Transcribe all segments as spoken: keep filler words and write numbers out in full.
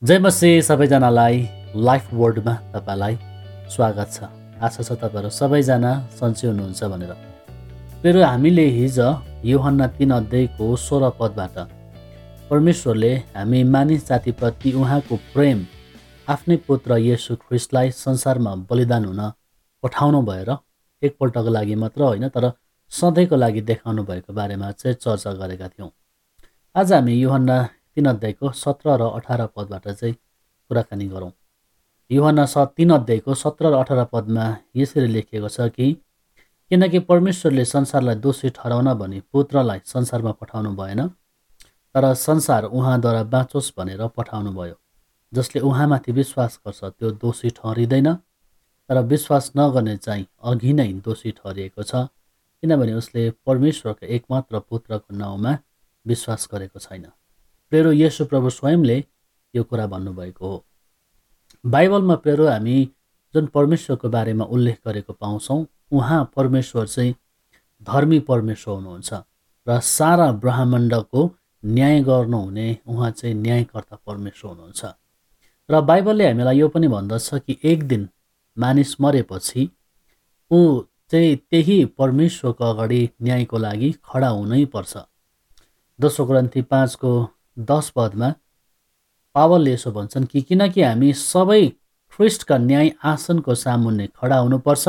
जय मसी सबैजनालाई लाइफ वर्ल्डमा तपाईँलाई स्वागत छ। आशा छ तपाईँहरू सबैजना सन्चै हुनुहुन्छ भनेर। फेरि हामीले हिजो यूहन्ना तीन अध्यायको सोह्र पदबाट परमेश्वरले हामी मानिस जातिप्रति उहाँको प्रेम आफ्नै पुत्र येशू ख्रिस्टलाई संसारमा बलिदान हुन पठाउनु भएर एकपल्टको लागि मात्र होइन तर सधैँको लागि देखाउनु भएको बारेमा चाहिँ चर्चा गरेका थियौँ। आज हामी यूहन्ना तीन अध्यायको सत्र र अठार पदबाट चाहिँ कुराकानी गरौँ। यूहन्ना स तीन अध्यायको सत्र र अठार पदमा यसरी लेखिएको छ कि किनकि परमेश्वरले संसारलाई दोषी ठहराउन भनी पुत्रलाई संसारमा पठाउनु भएन, तर संसार उहाँद्वारा बाँचोस् भनेर पठाउनु भयो। जसले उहाँमाथि विश्वास गर्छ त्यो दोषी ठहरिँदैन, तर विश्वास नगर्ने चाहिँ अघि नै दोषी ठहरिएको छ, किनभने उसले परमेश्वरको एकमात्र पुत्रको नाउँमा विश्वास गरेको छैन। प्रेरो येशू प्रभु स्वयंले यो कुरा भन्नुभएको हो। बाइबलमा प्रेरो हामी जुन परमेश्वरको बारेमा उल्लेख गरेको पाउँछौँ, उहाँ परमेश्वर चाहिँ धर्मी परमेश्वर हुनुहुन्छ र सारा ब्रह्माण्डको न्याय गर्नुहुने उहाँ चाहिँ न्यायकर्ता परमेश्वर हुनुहुन्छ। र बाइबलले हामीलाई यो पनि भन्दछ कि एक दिन मानिस मरेपछि ऊ चाहिँ त्यही परमेश्वरको अगाडि न्यायको लागि खडा हुनै पर्छ। दोस्रो कोरिन्थी पाँचको दस पदमा पावलले यसो भन्छन् कि किनकि हामी सबै ख्रिस्टका न्याय आसनको सामुन्ने खडा हुनुपर्छ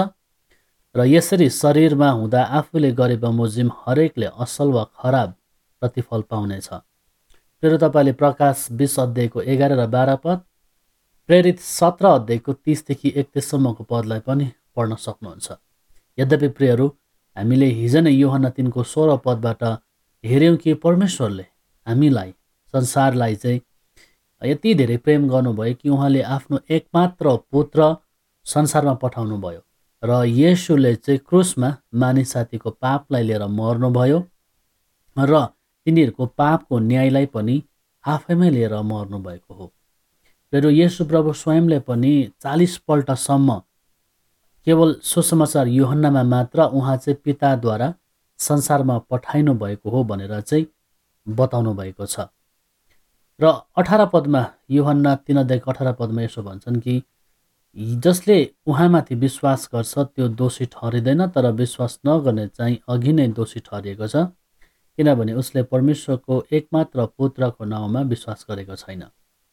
र यसरी शरीरमा हुँदा आफूले गरे बमोजिम हरेकले असल वा खराब प्रतिफल पाउनेछ। फेरि तपाईँले प्रकाश बिस अध्यायको एघार र बाह्र पद, प्रेरित सत्र अध्यायको तिसदेखि एकतिससम्मको पदलाई पनि पढ्न सक्नुहुन्छ। यद्यपि प्रियहरू, हामीले हिजो नै यूहन्ना तीनको सोह्र पदबाट हेऱ्यौँ कि परमेश्वरले हामीलाई संसारलाई चाहिँ यति धेरै प्रेम गर्नुभयो कि उहाँले आफ्नो एकमात्र पुत्र संसारमा पठाउनु भयो र येशूले चाहिँ क्रुसमा मानिस जातिको पापलाई लिएर मर्नुभयो र तिनीहरूको पापको न्यायलाई पनि आफैमै लिएर मर्नुभएको हो। फेरि येशू प्रभु स्वयंले पनि चालिस पल्टसम्म केवल सुसमाचार यूहन्नामा मात्र उहाँ चाहिँ पिताद्वारा संसारमा पठाइनु भएको हो भनेर चाहिँ बताउनु भएको छ। र अठार पदमा यूहन्ना तीन अध्यायको अठार पदमा यसो भन्छन् कि जसले उहाँमाथि विश्वास गर्छ त्यो दोषी ठहरिँदैन, तर विश्वास नगर्ने चाहिँ अघि नै दोषी ठहरिएको छ, किनभने उसले परमेश्वरको एकमात्र पुत्रको नाउँमा विश्वास गरेको छैन।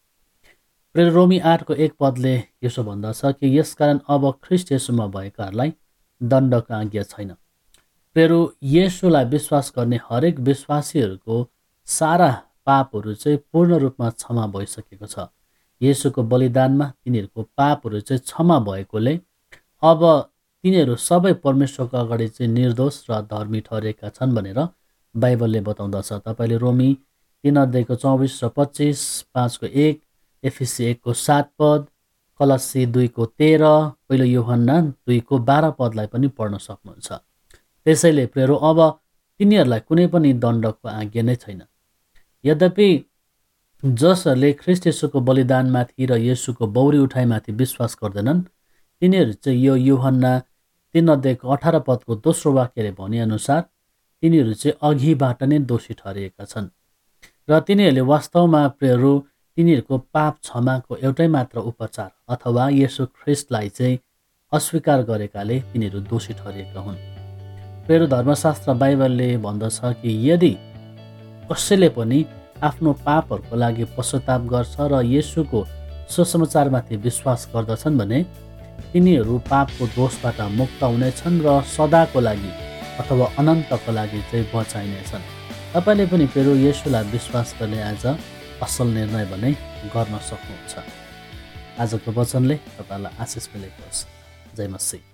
प्रेरित रोमी आठको एक पदले यसो भन्दछ कि यसकारण अब ख्रिस्ट येशूमा भएकाहरूलाई दण्डको आज्ञा छैन। प्रेरु येशूलाई विश्वास गर्ने हरेक विश्वासीहरूको सारा पापहरू चाहिँ पूर्ण रूपमा क्षमा भइसकेको छ। येशूको बलिदानमा तिनीहरूको पापहरू चाहिँ क्षमा भएकोले अब तिनीहरू सबै परमेश्वरको अगाडि चाहिँ निर्दोष र धर्मी ठहरेका छन् भनेर बाइबलले बताउँदछ। तपाईँले रोमी तीन अध्यायको चौबिस र पच्चिस, पाँचको एक, एफिसी एकको सात पद, कलस्सी दुईको तेह्र, पहिलो यूहन्ना दुईको बाह्र पदलाई पनि पढ्न सक्नुहुन्छ। त्यसैले प्रेरो अब तिनीहरूलाई कुनै पनि दण्डको आज्ञा नै छैन। यद्यपि जसहरूले ख्रिस्ट येशूको बलिदानमाथि र येशूको बौरी उठाइमाथि विश्वास गर्दैनन्, तिनीहरू चाहिँ यो यूहन्ना तीन अध्यायको अठार पदको दोस्रो वाक्यले भनेअनुसार तिनीहरू चाहिँ अघिबाट नै दोषी ठहरिएका छन् र तिनीहरूले वास्तवमा प्रेरु तिनीहरूको पाप क्षमाको एउटै मात्र उपचार अथवा येशू ख्रिस्टलाई चाहिँ अस्वीकार गरेकाले तिनीहरू दोषी ठहरिएका हुन्। प्रेरु धर्मशास्त्र बाइबलले भन्दछ कि यदि कसैले पनि आफ्नो पापहरूको लागि पश्चाताप गर्छ र येशूको सुसमाचारमाथि विश्वास गर्दछन् भने तिनीहरू पापको दोषबाट मुक्त हुनेछन् र सदाको लागि अथवा अनन्तको लागि चाहिँ बचाइनेछन्। तपाईँले पनि प्रेरु येशूलाई विश्वास गर्ने आज असल निर्णय भने गर्न सक्नुहुन्छ। आजको वचनले तपाईँलाई आशिष मिलेको होस्। जय मसीह।